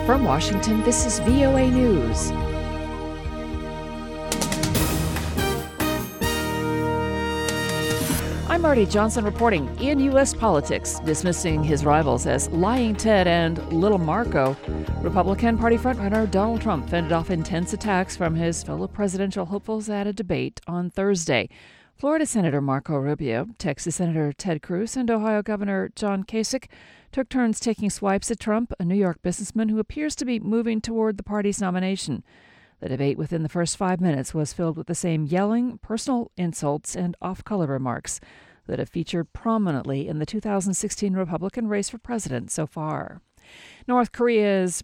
From Washington, this is VOA News. I'm Marty Johnson reporting. In U.S. politics, dismissing his rivals as Lying Ted and Little Marco, Republican Party frontrunner Donald Trump fended off intense attacks from his fellow presidential hopefuls at a debate on Thursday. Florida Senator Marco Rubio, Texas Senator Ted Cruz, and Ohio Governor John Kasich took turns taking swipes at Trump, a New York businessman who appears to be moving toward the party's nomination. The debate within the first 5 minutes was filled with the same yelling, personal insults, and off-color remarks that have featured prominently in the 2016 Republican race for president so far. North Korea's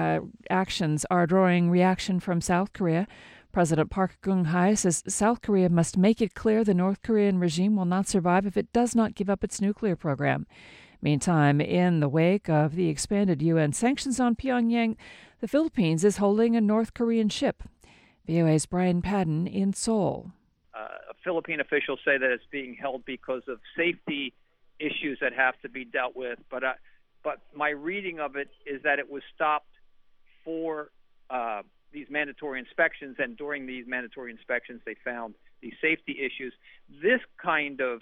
actions are drawing reaction from South Korea. President Park Geun-hye says South Korea must make it clear the North Korean regime will not survive if it does not give up its nuclear program. Meantime, in the wake of the expanded UN sanctions on Pyongyang, the Philippines is holding a North Korean ship. VOA's Brian Padden in Seoul. Philippine officials say that it's being held because of safety issues that have to be dealt with. But my reading of it is that it was stopped for these mandatory inspections, and during these mandatory inspections, they found these safety issues. This kind of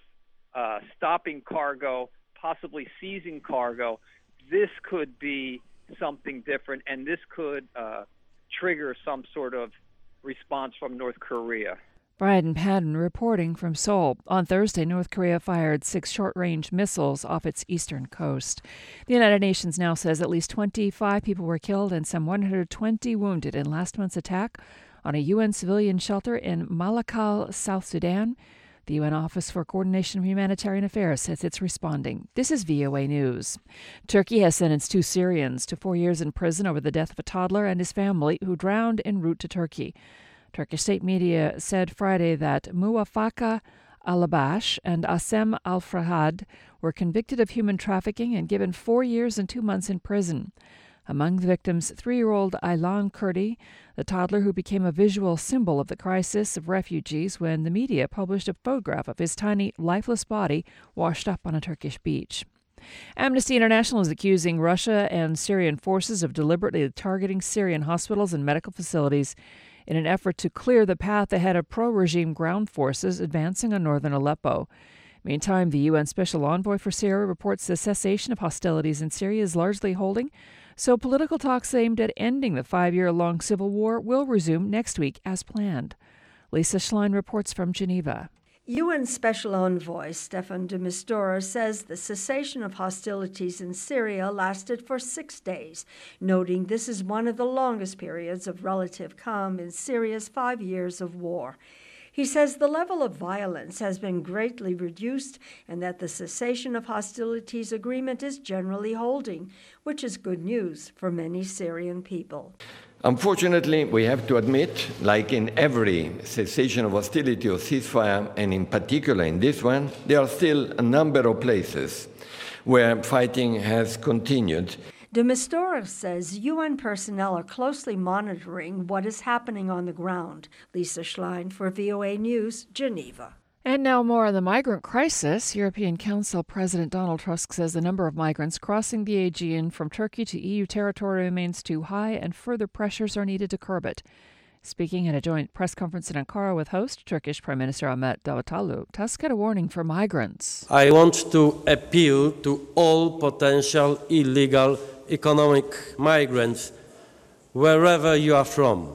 stopping cargo, possibly seizing cargo, this could be something different, and this could trigger some sort of response from North Korea. Brian Padden reporting from Seoul. On Thursday, North Korea fired 6 short-range missiles off its eastern coast. The United Nations now says at least 25 people were killed and some 120 wounded in last month's attack on a UN civilian shelter in Malakal, South Sudan. The UN Office for Coordination of Humanitarian Affairs says it's responding. This is VOA News. Turkey has sentenced 2 Syrians to 4 years in prison over the death of a toddler and his family who drowned en route to Turkey. Turkish state media said Friday that Muwafaka Alabash and Asem Al-Farhad were convicted of human trafficking and given 4 years and 2 months in prison. Among the victims, 3-year-old Aylan Kurdi, the toddler who became a visual symbol of the crisis of refugees when the media published a photograph of his tiny, lifeless body washed up on a Turkish beach. Amnesty International is accusing Russia and Syrian forces of deliberately targeting Syrian hospitals and medical facilities in an effort to clear the path ahead of pro-regime ground forces advancing on northern Aleppo. Meantime, the UN Special Envoy for Syria reports the cessation of hostilities in Syria is largely holding, so political talks aimed at ending the 5-year-long civil war will resume next week as planned. Lisa Schlein reports from Geneva. UN Special Envoy Staffan de Mistura says the cessation of hostilities in Syria lasted for 6 days, noting this is one of the longest periods of relative calm in Syria's 5 years of war. He says the level of violence has been greatly reduced and that the cessation of hostilities agreement is generally holding, which is good news for many Syrian people. Unfortunately, we have to admit, like in every cessation of hostility or ceasefire, and in particular in this one, there are still a number of places where fighting has continued. De Mistura says UN personnel are closely monitoring what is happening on the ground. Lisa Schlein for VOA News, Geneva. And now more on the migrant crisis. European Council President Donald Tusk says the number of migrants crossing the Aegean from Turkey to EU territory remains too high and further pressures are needed to curb it. Speaking at a joint press conference in Ankara with host Turkish Prime Minister Ahmet Davutoglu, Tusk had a warning for migrants. I want to appeal to all potential illegal economic migrants, wherever you are from.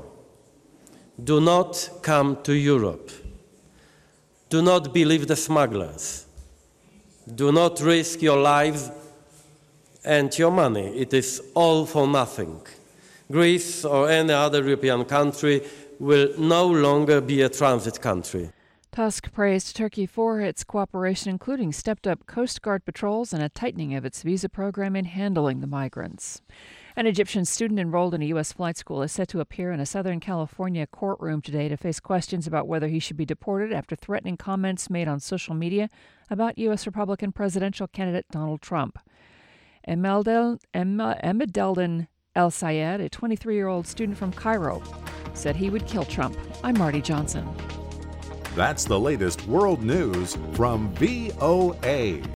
Do not come to Europe. Do not believe the smugglers. Do not risk your lives and your money. It is all for nothing. Greece or any other European country will no longer be a transit country. Tusk praised Turkey for its cooperation, including stepped-up Coast Guard patrols and a tightening of its visa program in handling the migrants. An Egyptian student enrolled in a U.S. flight school is set to appear in a Southern California courtroom today to face questions about whether he should be deported after threatening comments made on social media about U.S. Republican presidential candidate Donald Trump. Emeldin El-Sayed, a 23-year-old student from Cairo, said he would kill Trump. I'm Marty Johnson. That's the latest world news from VOA.